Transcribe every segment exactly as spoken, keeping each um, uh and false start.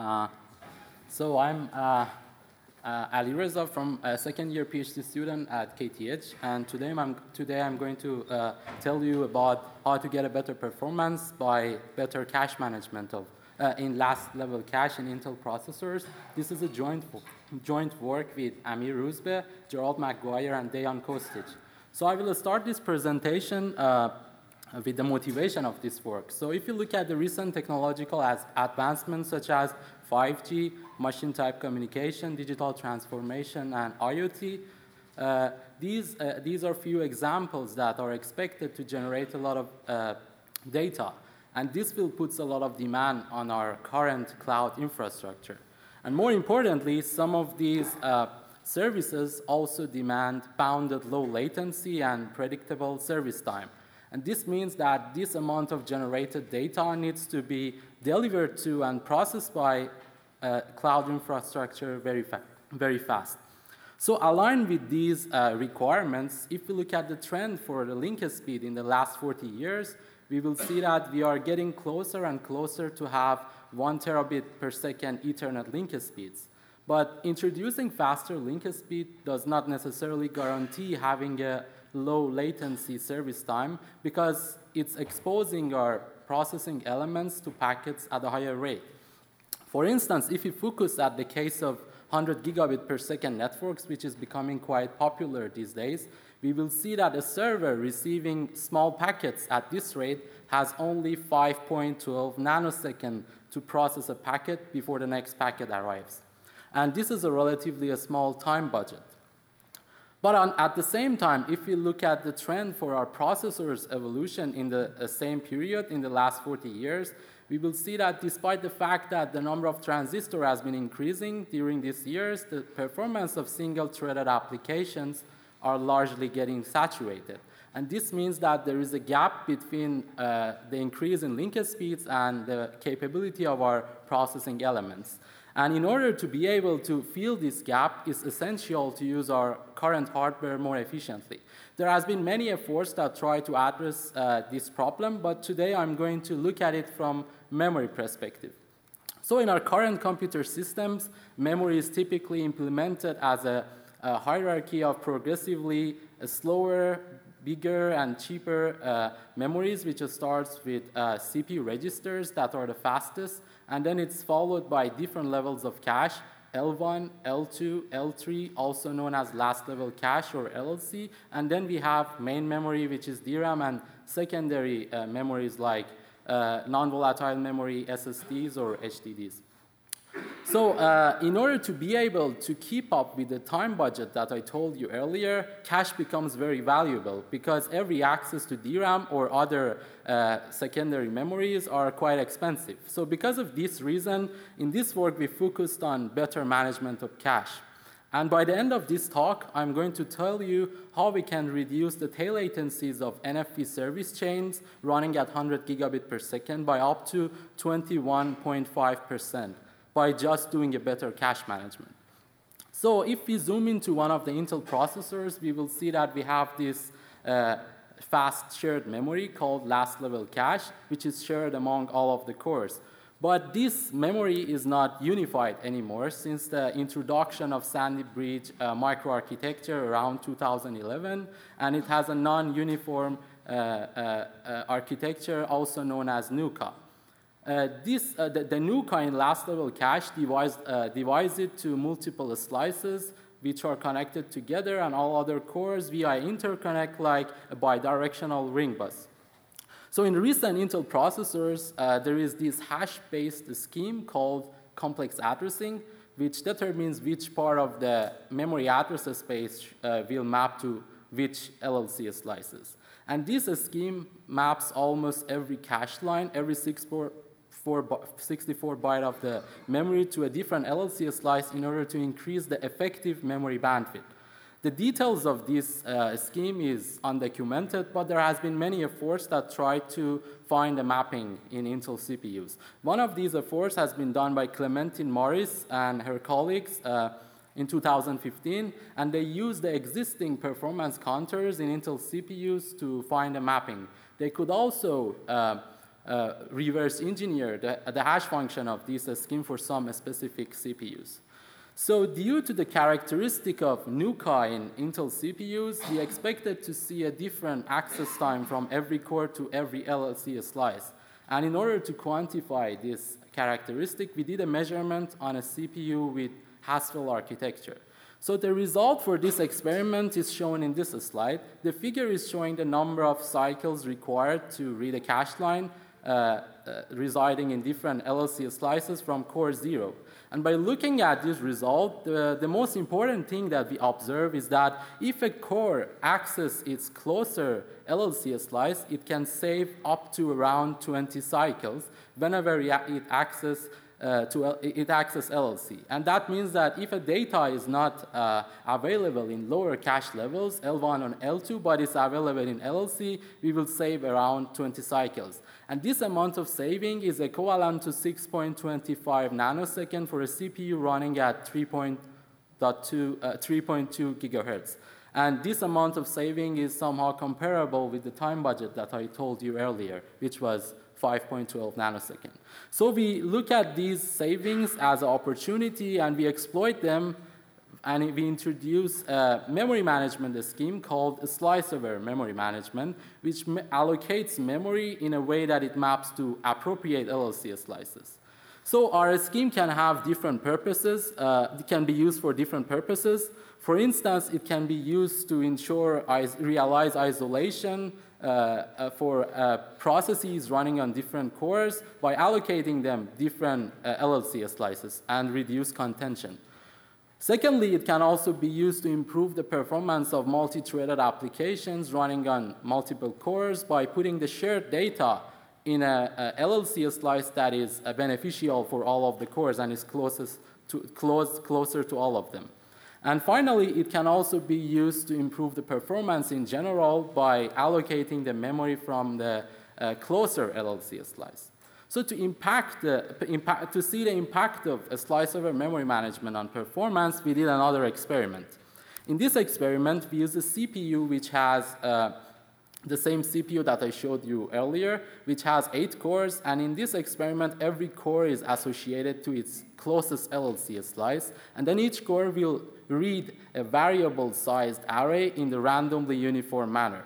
Uh, so I'm uh, uh, Ali Reza from a second year PhD student at K T H, and today I'm, today I'm going to uh, tell you about how to get a better performance by better cache management of uh, in last level cache in Intel processors. This is a joint, joint work with Amir Rouzbeh, Gerald McGuire, and Dejan Kostic. So I will start this presentation uh, with the motivation of this work. So if you look at the recent technological advancements such as five G, machine type communication, digital transformation, and IoT, uh, these, uh, these are few examples that are expected to generate a lot of uh, data. And this will put a lot of demand on our current cloud infrastructure. And more importantly, some of these uh, services also demand bounded low latency and predictable service time. And this means that this amount of generated data needs to be delivered to and processed by uh, cloud infrastructure very, fa very fast. So aligned with these uh, requirements, if we look at the trend for the link speed in the last forty years, we will see that we are getting closer and closer to have one terabit per second Ethernet link speeds. But introducing faster link speed does not necessarily guarantee having a low latency service time because it's exposing our processing elements to packets at a higher rate. For instance, if you focus at the case of one hundred gigabit per second networks, which is becoming quite popular these days, we will see that a server receiving small packets at this rate has only five point one two nanosecond to process a packet before the next packet arrives. And this is a relatively a small time budget. But on, at the same time, if we look at the trend for our processors' evolution in the uh, same period, in the last forty years, we will see that despite the fact that the number of transistors has been increasing during these years, the performance of single-threaded applications are largely getting saturated. And this means that there is a gap between uh, the increase in link speeds and the capability of our processing elements. And in order to be able to fill this gap, it's essential to use our current hardware more efficiently. There has been many efforts that try to address uh, this problem, but today I'm going to look at it from memory perspective. So in our current computer systems, memory is typically implemented as a, a hierarchy of progressively uh, slower, bigger and cheaper uh, memories, which starts with uh, C P U registers that are the fastest, and then it's followed by different levels of cache, L one, L two, L three, also known as last level cache or L L C, and then we have main memory, which is D RAM, and secondary uh, memories like uh, non-volatile memory, S S Ds or H D Ds. So uh, in order to be able to keep up with the time budget that I told you earlier, cache becomes very valuable because every access to D RAM or other uh, secondary memories are quite expensive. So because of this reason, in this work we focused on better management of cache. And by the end of this talk, I'm going to tell you how we can reduce the tail latencies of N F V service chains running at one hundred gigabit per second by up to twenty-one point five percent. By just doing a better cache management. So if we zoom into one of the Intel processors, we will see that we have this uh, fast shared memory called last level cache, which is shared among all of the cores. But this memory is not unified anymore since the introduction of Sandy Bridge uh, microarchitecture around two thousand eleven, and it has a non-uniform uh, uh, uh, architecture also known as NUCA. Uh, this, uh, the, the NUCA in last level cache divides, uh, divides it to multiple slices which are connected together and all other cores via interconnect like a bidirectional ring bus. So in recent Intel processors, uh, there is this hash-based scheme called complex addressing, which determines which part of the memory address space uh, will map to which L L C slices. And this scheme maps almost every cache line, every sixty-four byte of the memory to a different L L C slice in order to increase the effective memory bandwidth. The details of this uh, scheme is undocumented, but there has been many efforts that try to find a mapping in Intel C P Us. One of these efforts has been done by Clementine Morris and her colleagues uh, in two thousand fifteen, and they used the existing performance counters in Intel C P Us to find a mapping. They could also uh, uh, reverse engineer the, the hash function of this uh, scheme for some specific C P Us. So due to the characteristic of NUCA in Intel C P Us, we expected to see a different access time from every core to every L L C slice. And in order to quantify this characteristic, we did a measurement on a C P U with Haswell architecture. So the result for this experiment is shown in this slide. The figure is showing the number of cycles required to read a cache line uh, uh, residing in different L L C slices from core zero. And by looking at this result, the, the most important thing that we observe is that if a core accesses its closer L L C slice, it can save up to around twenty cycles whenever it accesses uh, to it access L L C. And that means that if a data is not uh, available in lower cache levels, L one and L two, but is available in L L C, we will save around twenty cycles. And this amount of saving is equivalent to six point two five nanosecond for a C P U running at three point two gigahertz. And this amount of saving is somehow comparable with the time budget that I told you earlier, which was five point one two nanosecond. So we look at these savings as an opportunity and we exploit them, and we introduce a memory management scheme called slice-aware memory management, which me allocates memory in a way that it maps to appropriate L L C slices. So our scheme can have different purposes. Uh, it can be used for different purposes. For instance, it can be used to ensure is realize isolation uh, uh, for uh, processes running on different cores by allocating them different uh, L L C slices and reduce contention. Secondly, it can also be used to improve the performance of multi-threaded applications running on multiple cores by putting the shared data in a, a L L C slice that is uh, beneficial for all of the cores and is closest to, close, closer to all of them. And finally, it can also be used to improve the performance in general by allocating the memory from the uh, closer L L C slice. So to, impact the, impact, to see the impact of a slice-aware memory management on performance, we did another experiment. In this experiment, we used a C P U which has uh, the same C P U that I showed you earlier, which has eight cores. And in this experiment, every core is associated to its closest L L C slice. And then each core will read a variable-sized array in the randomly uniform manner.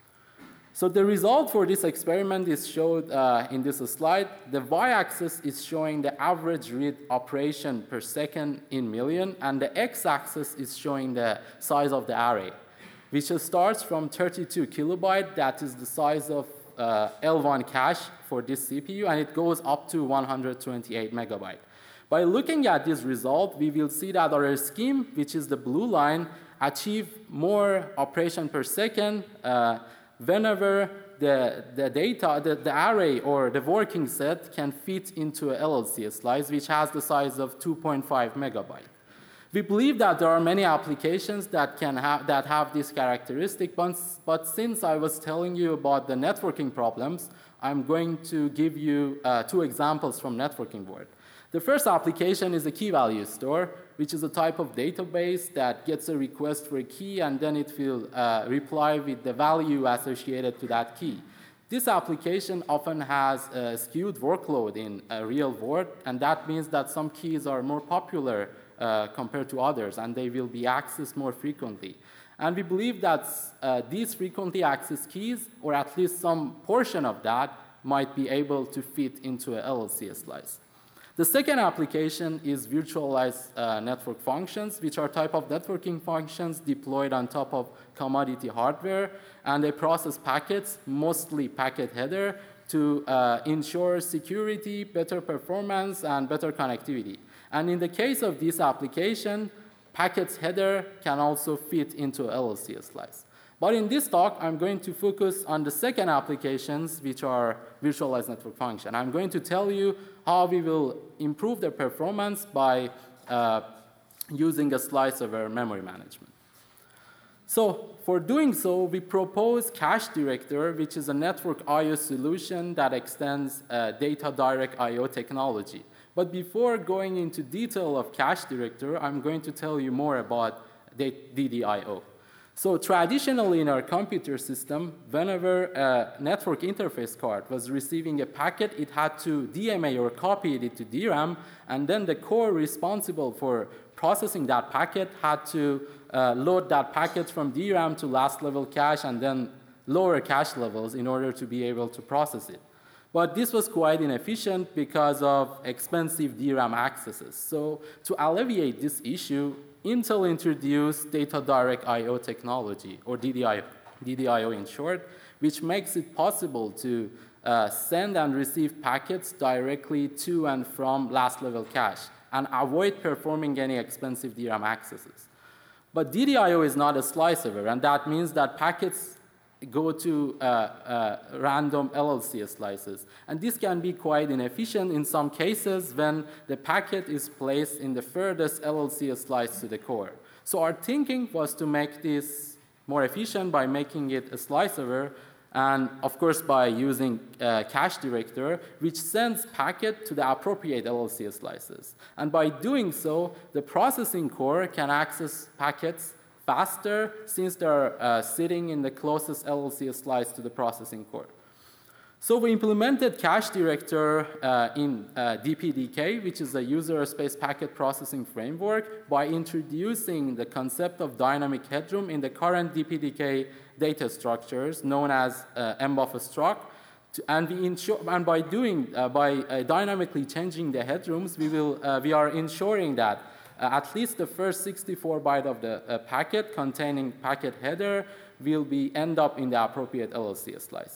So the result for this experiment is showed uh, in this slide. The y-axis is showing the average read operation per second in million, and the x-axis is showing the size of the array, which starts from thirty-two kilobyte, that is the size of uh, L one cache for this C P U, and it goes up to one hundred twenty-eight megabyte. By looking at this result, we will see that our scheme, which is the blue line, achieve more operation per second uh, whenever the, the data, the, the array or the working set can fit into a L L C slice, which has the size of two point five megabyte. We believe that there are many applications that can have, that have this characteristic, but, but since I was telling you about the networking problems, I'm going to give you uh, two examples from networking board. The first application is a key value store, which is a type of database that gets a request for a key and then it will uh, reply with the value associated to that key. This application often has a skewed workload in a real world, and that means that some keys are more popular uh, compared to others, and they will be accessed more frequently. And we believe that uh, these frequently accessed keys, or at least some portion of that, might be able to fit into a L L C slice. The second application is virtualized uh, network functions, which are type of networking functions deployed on top of commodity hardware, and they process packets, mostly packet header, to uh, ensure security, better performance, and better connectivity. And in the case of this application, packets header can also fit into L L C slice. But in this talk, I'm going to focus on the second applications, which are virtualized network function. I'm going to tell you how we will improve their performance by uh, using a slice-aware memory management. So for doing so, we propose Cache Director, which is a network I O solution that extends uh, data direct I O technology. But before going into detail of Cache Director, I'm going to tell you more about D D I O. So traditionally in our computer system, whenever a network interface card was receiving a packet, it had to D M A or copy it to D RAM, and then the core responsible for processing that packet had to uh, load that packet from D RAM to last level cache and then lower cache levels in order to be able to process it. But this was quite inefficient because of expensive D RAM accesses. So to alleviate this issue, Intel introduced Data Direct I O technology, or D D I O in short, which makes it possible to uh, send and receive packets directly to and from last level cache and avoid performing any expensive D RAM accesses. But D D I O is not a slice server, and that means that packets go to uh, uh, random L L C slices. And this can be quite inefficient in some cases when the packet is placed in the furthest L L C slice to the core. So our thinking was to make this more efficient by making it a slice server, and of course by using uh, cache director, which sends packet to the appropriate L L C slices. And by doing so, the processing core can access packets faster since they're uh, sitting in the closest L L C slice to the processing core. So we implemented cache director uh, in uh, D P D K, which is a user space packet processing framework, by introducing the concept of dynamic headroom in the current D P D K data structures known as uh, M B U F struct. To, and, we ensure, and by doing, uh, by uh, dynamically changing the headrooms, we will, uh, we are ensuring that Uh, at least the first sixty-four byte of the uh, packet containing packet header will be end up in the appropriate L L C slice.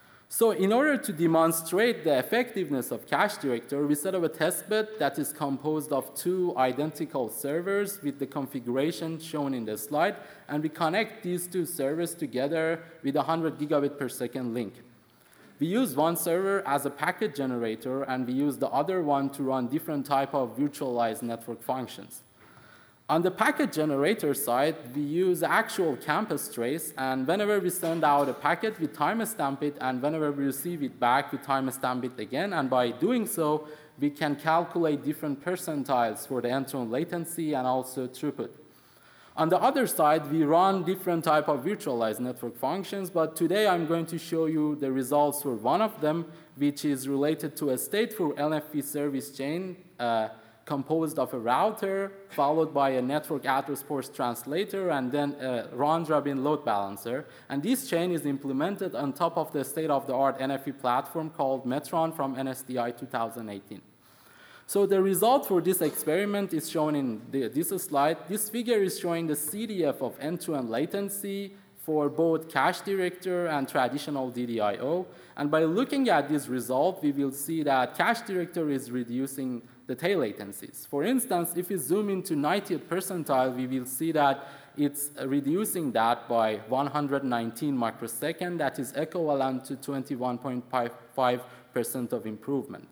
So in order to demonstrate the effectiveness of cache director, we set up a testbed that is composed of two identical servers with the configuration shown in the slide, and we connect these two servers together with a one hundred gigabit per second link. We use one server as a packet generator, and we use the other one to run different type of virtualized network functions. On the packet generator side, we use actual campus trace, and whenever we send out a packet, we timestamp it, and whenever we receive it back, we timestamp it again, and by doing so, we can calculate different percentiles for the end-to-end latency and also throughput. On the other side, we run different type of virtualized network functions, but today I'm going to show you the results for one of them, which is related to a stateful N F V service chain uh, composed of a router, followed by a network address port translator, and then a round-robin load balancer. And this chain is implemented on top of the state-of-the-art N F V platform called Metron from N S D I two thousand eighteen. So the result for this experiment is shown in the, this slide. This figure is showing the C D F of end-to-end latency for both cache director and traditional D D I O. And by looking at this result, we will see that cache director is reducing the tail latencies. For instance, if we zoom into ninetieth percentile, we will see that it's reducing that by one hundred nineteen microseconds. That is equivalent to twenty-one point five percent of improvement.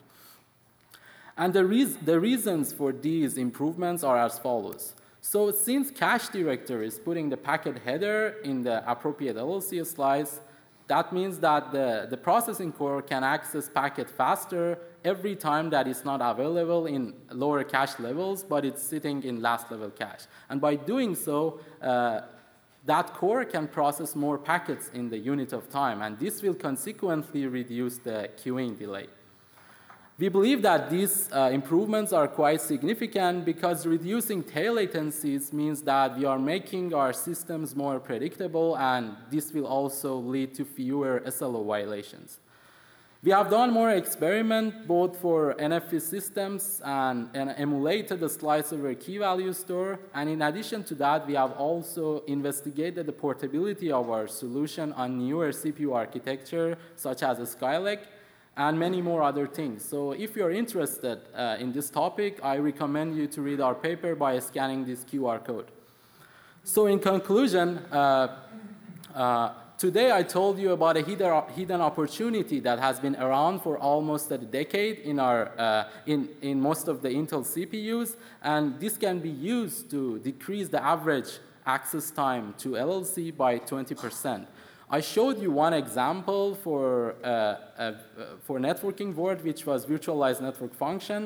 And the, reas the reasons for these improvements are as follows. So since cache director is putting the packet header in the appropriate L L C slice, that means that the, the processing core can access packet faster every time that it's not available in lower cache levels, but it's sitting in last level cache. And by doing so, uh, that core can process more packets in the unit of time, and this will consequently reduce the queuing delay. We believe that these uh, improvements are quite significant because reducing tail latencies means that we are making our systems more predictable, and this will also lead to fewer S L O violations. We have done more experiments both for N F V systems and, and emulated the slice over key value store, and in addition to that, we have also investigated the portability of our solution on newer C P U architecture such as Skylake, and many more other things. So if you're interested uh, in this topic, I recommend you to read our paper by scanning this Q R code. So in conclusion, uh, uh, today I told you about a hidden, hidden opportunity that has been around for almost a decade in, our, uh, in, in most of the Intel C P Us, and this can be used to decrease the average access time to L L C by twenty percent. I showed you one example for, uh, uh, for networking board, which was virtualized network function.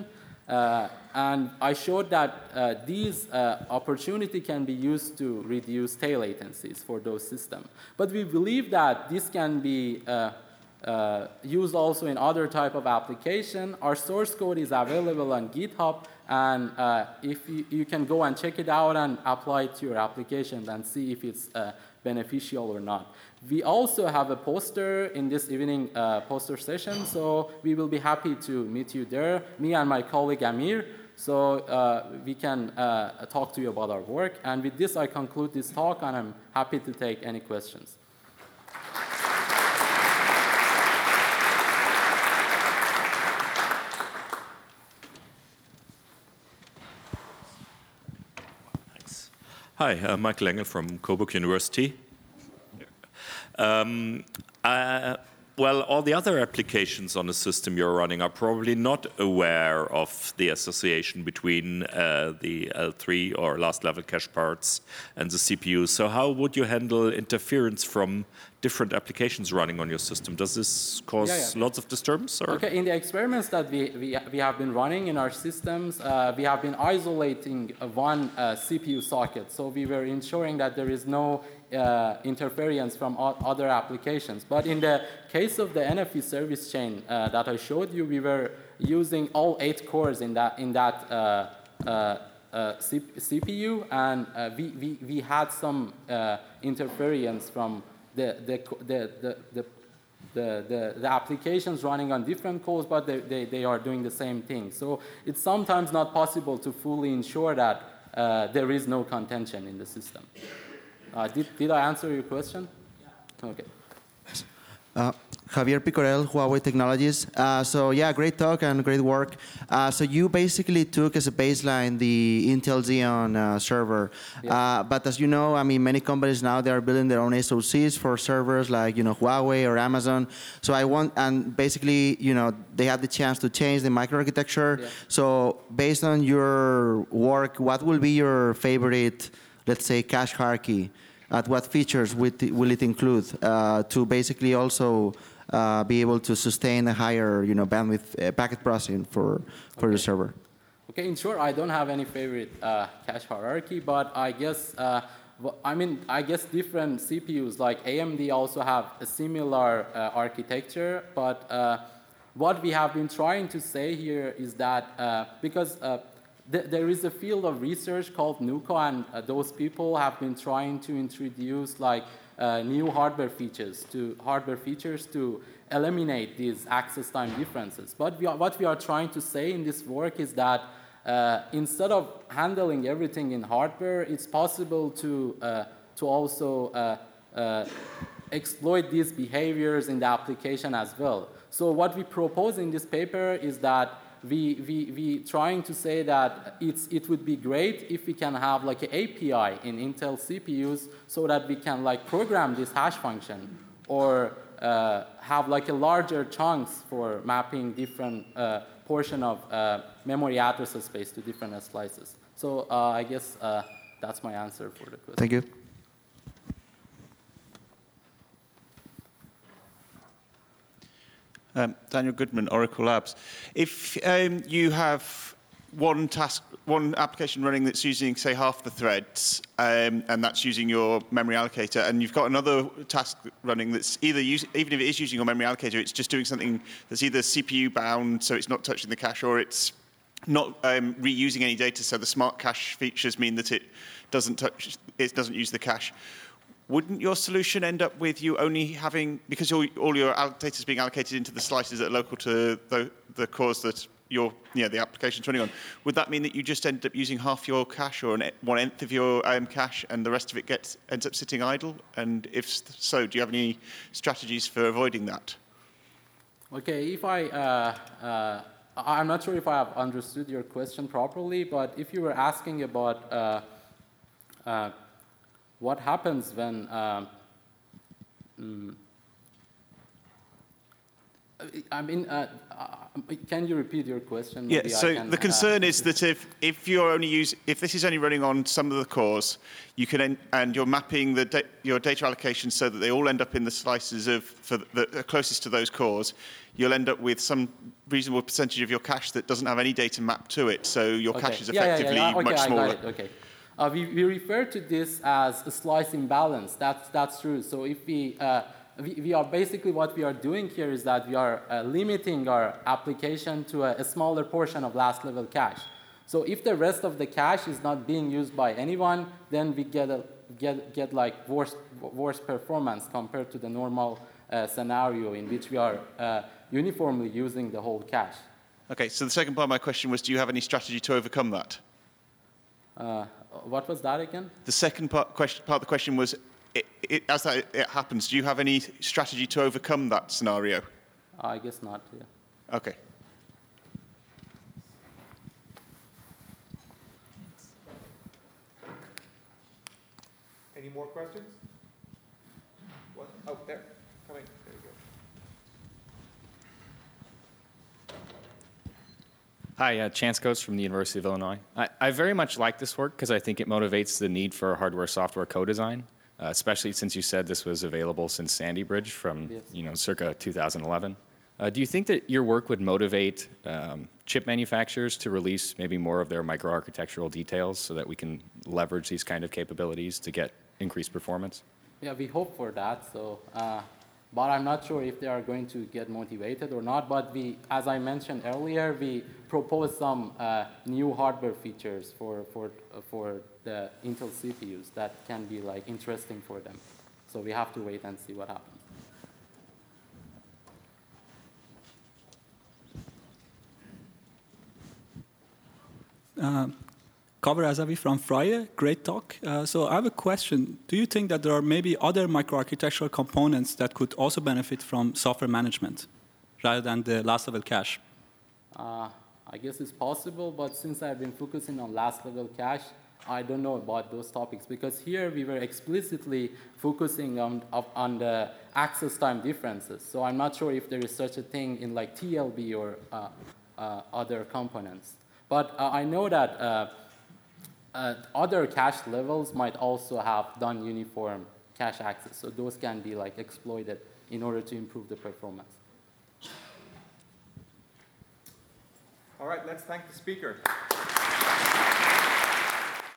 Uh, and I showed that uh, these uh, opportunity can be used to reduce tail latencies for those systems. But we believe that this can be uh, uh, used also in other type of application. Our source code is available on GitHub, and uh, if you, you can go and check it out and apply it to your application and see if it's uh, beneficial or not. We also have a poster in this evening uh, poster session, so we will be happy to meet you there, me and my colleague Amir, so uh, we can uh, talk to you about our work. And with this, I conclude this talk, and I'm happy to take any questions. Thanks. Hi, uh, Michael Engel from Coburg University. Um, uh, well, all the other applications on the system you're running are probably not aware of the association between uh, the L three or last level cache parts and the C P U. So how would you handle interference from different applications running on your system? Does this cause yeah, yeah. lots of disturbance? Or? Okay, in the experiments that we, we, we have been running in our systems, uh, we have been isolating one uh, C P U socket. So we were ensuring that there is no uh, interference from other applications. But in the case of the N F V service chain uh, that I showed you, we were using all eight cores in that, in that uh, uh, uh, C P U, and uh, we, we, we had some uh, interference from The, the, the, the, the, the, the applications running on different cores, but they, they, they are doing the same thing. So it's sometimes not possible to fully ensure that uh, there is no contention in the system. Uh, did, did I answer your question? Yeah. Okay. Uh, Javier Picorel, Huawei Technologies. Uh, so yeah, great talk and great work. Uh, so you basically took as a baseline the Intel Xeon uh, server. Yes. Uh, but as you know, I mean, many companies now, they are building their own S O Cs for servers like, you know, Huawei or Amazon. So I want, and basically, you know, they had the chance to change the microarchitecture. Yeah. So based on your work, what will be your favorite, let's say, cache hierarchy? At what features will it include uh, to basically also uh, be able to sustain a higher, you know, bandwidth uh, packet processing for for okay. the server? Okay, in short, I don't have any favorite uh, cache hierarchy, but I guess uh, I mean I guess different C P Us like A M D also have a similar uh, architecture, but uh, what we have been trying to say here is that uh, because uh, there is a field of research called NUCO, and uh, those people have been trying to introduce like uh, new hardware features to hardware features to eliminate these access time differences. But we are, what we are trying to say in this work is that uh, instead of handling everything in hardware, it's possible to uh, to also uh, uh, exploit these behaviors in the application as well. So what we propose in this paper is that We, we, we trying to say that it's, it would be great if we can have like an A P I in Intel C P Us so that we can like program this hash function or uh, have like a larger chunks for mapping different uh, portion of uh, memory address space to different slices. So uh, I guess uh, that's my answer for the question. Thank you. Um, Daniel Goodman, Oracle Labs. If um, you have one task, one application running that's using, say, half the threads, um, and that's using your memory allocator, and you've got another task running that's either, use, even if it is using your memory allocator, it's just doing something that's either C P U bound, so it's not touching the cache, or it's not um, reusing any data, so the smart cache features mean that it doesn't touch, it doesn't use the cache. Wouldn't your solution end up with you only having, because all, all your data is being allocated into the slices that are local to the, the cores that your, you know, the application's running on, would that mean that you just end up using half your cache or an, one nth of your um, cache and the rest of it gets, ends up sitting idle? And if so, do you have any strategies for avoiding that? Okay, if I, uh, uh, I'm not sure if I have understood your question properly, but if you were asking about uh, uh, what happens when, um, mm, I mean, uh, uh, can you repeat your question? Yeah, Maybe I so can, the concern uh, is that if, if you're only use, if this is only running on some of the cores, you can en- and you're mapping the da- your data allocations so that they all end up in the slices of for the, the closest to those cores, you'll end up with some reasonable percentage of your cache that doesn't have any data mapped to it. So your okay. cache is Yeah, yeah, yeah, effectively yeah. Okay, much I smaller. got it. Okay. Uh, we, we refer to this as a slice imbalance. That's, that's true. So if we, uh, we, we are basically what we are doing here is that we are uh, limiting our application to a, a smaller portion of last level cache. So if the rest of the cache is not being used by anyone, then we get, a, get, get like worse, worse performance compared to the normal uh, scenario in which we are uh, uniformly using the whole cache. Okay, so the second part of my question was, do you have any strategy to overcome that? Uh, what was that again? The second part, question, part of the question was, it, it, as that it happens, do you have any strategy to overcome that scenario? I guess not. Yeah. Okay. Any more questions? What? Oh, there. Coming. There you go. Hi, uh, Chance Coates from the University of Illinois. I, I very much like this work because I think it motivates the need for hardware-software co-design, uh, especially since you said this was available since Sandy Bridge from, Yes. you know, circa two thousand eleven. Uh, do you think that your work would motivate um, chip manufacturers to release maybe more of their microarchitectural details so that we can leverage these kind of capabilities to get increased performance? Yeah, we hope for that. So, uh, but I'm not sure if they are going to get motivated or not. But we, as I mentioned earlier, we propose some uh, new hardware features for for uh, for the Intel C P Us that can be like interesting for them. So we have to wait and see what happens. Uh, Kaver Azavi from Freie, great talk. Uh, so I have a question. Do you think that there are maybe other microarchitectural components that could also benefit from software management rather than the last level cache? Uh, I guess it's possible, but since I've been focusing on last level cache, I don't know about those topics because here we were explicitly focusing on, on the access time differences. So I'm not sure if there is such a thing in like T L B or uh, uh, other components. But uh, I know that uh, uh, other cache levels might also have non-uniform cache access. So those can be like exploited in order to improve the performance. All right, let's thank the speaker.